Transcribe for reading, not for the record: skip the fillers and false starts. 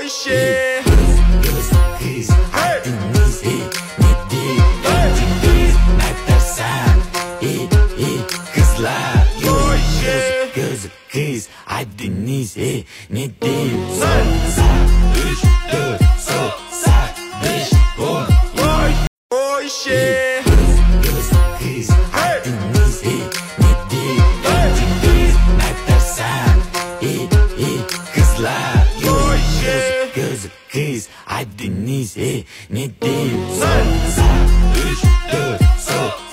shit. Göz kız haddiniz nedir? Kız ne dersen kızlar. Göz kız haddiniz nedir? Sol sağ 3 4 sol sağ 5 10. Oh shit. Göz kız haddiniz nedir? Kız ne dersen kızlar. Göz kız haddiniz nedir? Sol sağ 3 4 sol